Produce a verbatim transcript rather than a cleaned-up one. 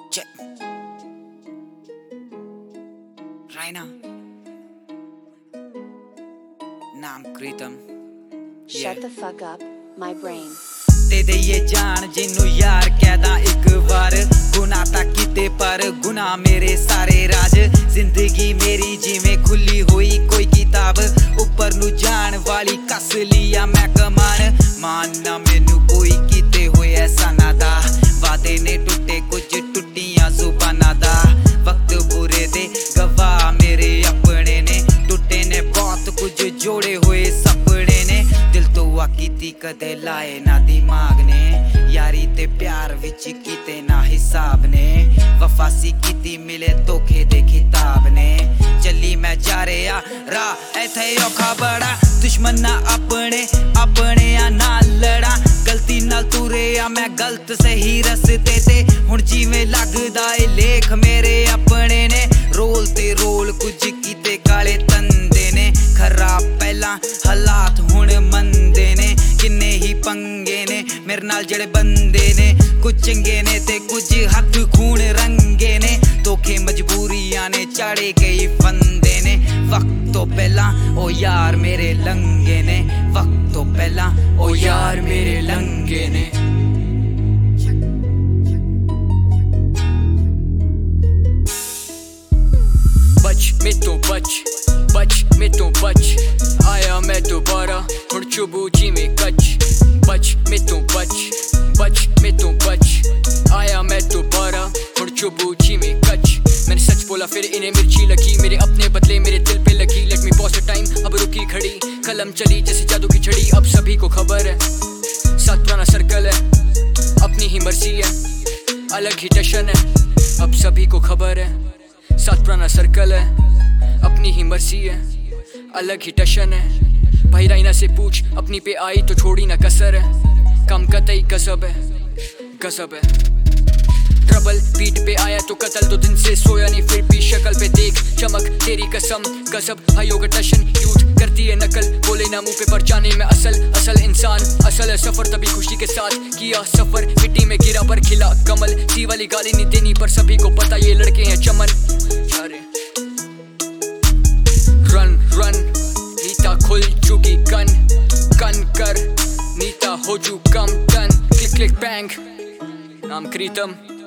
Check. Raina. नाम कृतम. Shut the fuck up, my brain. दे दे ये जान जिन्नू यार कहदा एक बार गुनाह ता कीते पर गुनाह मेरे सारे राज जिंदगी मेरी जिवें खुली हुई कोई किताब ऊपर नू जान वाली कस लिया मैं कमान मानना मैनू कोई कीते होए ऐसा ना दा वादे ने टुटे कुछ टुटियां जुबाना दा वक्त बुरे दे गवाह मेरे अपने ने टुटे ने बहुत कुछ जोड़े हुए सपने ने दिल तो वा कीती कदे लाए ना दिमाग ने यारी ते प्यार विच कीते ना हिसाब ने वफासी कीती मिले धोखे दे खिताब ने चली मैं जा रहा राह इथे औखा बड़ा दुश्मन ना अपने अपने आ ना लड़ा गलती नाल तुरे आ मैं गलत सही रस्ते ते हुण जिवें लगदा ए लेख मेरे अपने ने रोल ते रोल कुछ कीते काले तंदे ने खराब पहला हालात हुण मंदे ने किन्ने ही पंगे ने मेरे नाल जेड़े बंदे ने कुछ चंगे ने ते कुछ हथ खून रंगे ने धोखे मजबूरियां ने चाड़े कई फंदे ने वक्त तो पहला ओ यार मेरे लंगे ने वक्त तो पहला ओ यार मेरे लंगे ने बच मैं तो बच बच मैं तो बच आया मैं दोबारा हुण चुबू जी में कच बच मैं तो बच बच मैं तो बच आया मैं दोबारा हुण चुबू जी में कच मैंने सच बोला फिर इन्हें मिर्ची लगी मेरे अपने बदले मेरे दिल पे लगी let me pause the time अब रुकी घड़ी कलम चली जैसे जादू की छड़ी अब सभी को खबर है साथ पुराना सर्कल है अपनी ही मर्जी है अलग ही टशन है अब सभी को खबर है साथ पुराना सर्कल है अपनी ही मर्जी है अलग ही टशन है भाई राइना से पूछ अपनी पे आई तो छोड़ी ना कसर है कम कतई गजब है गजब है ट्रबल पीठ पे आया तो कतल दो दिन से सोया नहीं फिर भी शक्ल पे देख चमक तेरी कसम गजब भाइयों का टशन यूथ करती है नकल बोले ना मुंह पे पर जाने में असल असल इंसान असल है सफर तभी खुशी के साथ किया सफर मिट्टी में गिरा पर खिला कमल सी वाली गाली नहीं देनी पर सभी को पता ये लड़के हैं चमन रन रन नीता खुल चुकी गन गन कर नीता हो जू कम टन क्लिक क्लिक बैंग नाम कृतम.